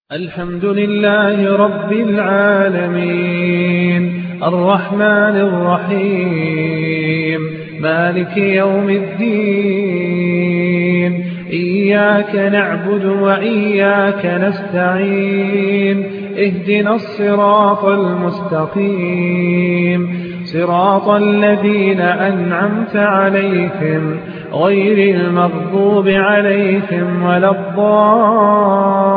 الحمد لله رب العالمين الرحمن الرحيم مالك يوم الدين إياك نعبد وإياك نستعين اهدنا الصراط المستقيم صراط الذين أنعمت عليهم غير المغضوب عليهم ولا الضالين